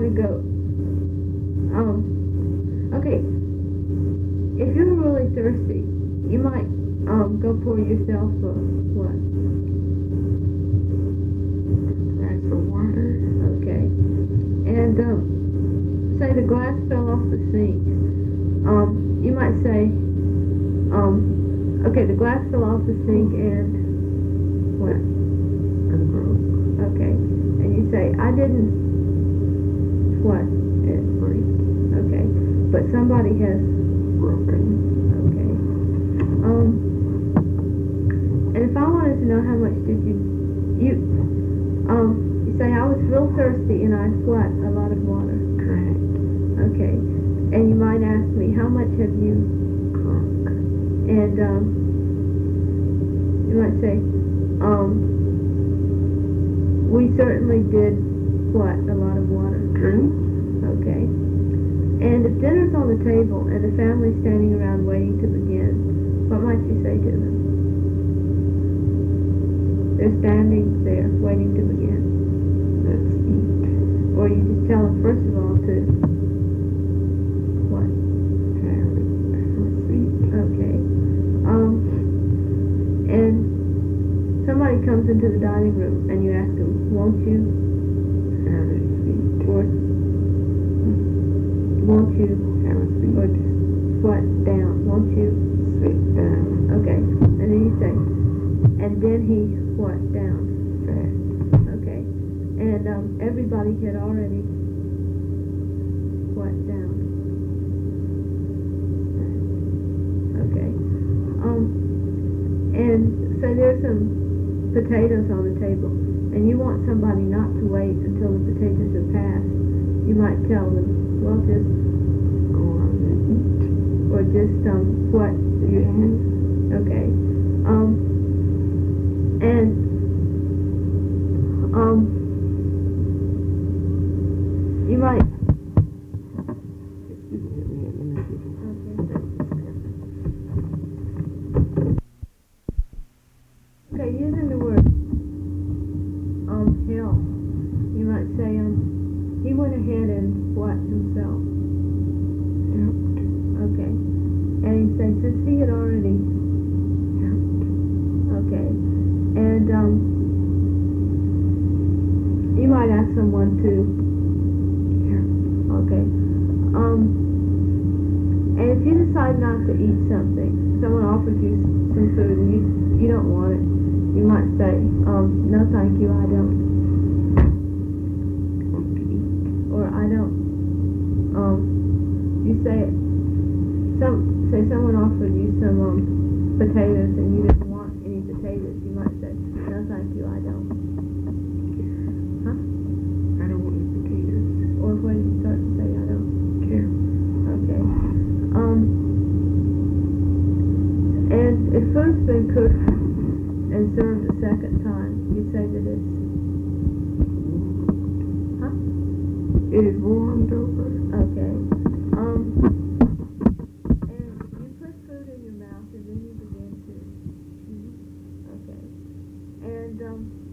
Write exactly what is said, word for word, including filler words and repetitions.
me go. Um, okay. If you're really thirsty, you might um go pour yourself a what? Glass of water. Okay. And um, say the glass fell off the sink. Um, you might say, um, okay, the glass fell off the sink and what? And broke. Okay. And you say, I didn't what? It, Break. okay. But somebody has Broken. okay. Um, and if I wanted to know how much did you you um you say I was real thirsty and I what? A lot of water. Correct. Okay. And you might ask me, how much have you Drunk. and um you might say, um we certainly did what? A lot of water. Drink. Okay. And if dinner's on the table and the family's standing around waiting to begin, what might you say to them? They're standing there waiting to begin. Let's eat. Or you just tell them first of all to what? Have it. Let's eat. Okay. Um, and somebody comes into the dining room and you ask them, won't you? Have a seat. Or won't you? Have a seat. Or what? Down. Won't you? Sit down. Okay. And then you say, and then he what? Down. Sat. Okay. And um, everybody had already what? Down. Okay. Um, and so there's some potatoes on the table, and you want somebody not to wait until the potatoes are passed. You might tell them, well, just Go on and eat. or just um, what? Yes. Okay. Um, and um, you might. Excuse me a minute. Let me get it. Okay. Okay, using the word um help, you might say um he went ahead and what himself. Helped. Okay. And he said since he had already Helped. okay. And um you might ask someone to Help. okay. Um and if you decide not to eat something, someone offers you some food and you you don't want it, you might say, um, no thank you, I don't. Want to eat. Or I don't. Um you say it. Some say someone offered you some um potatoes and you didn't want any potatoes, you might say, no thank you, I don't. Huh? I don't want any potatoes. Or what did you start to say, I don't? Care. Okay. Um and if food's been cooked and served a second time, you say that it's huh? It is warmed over. Okay. Um and you put food in your mouth and then you begin to okay. And um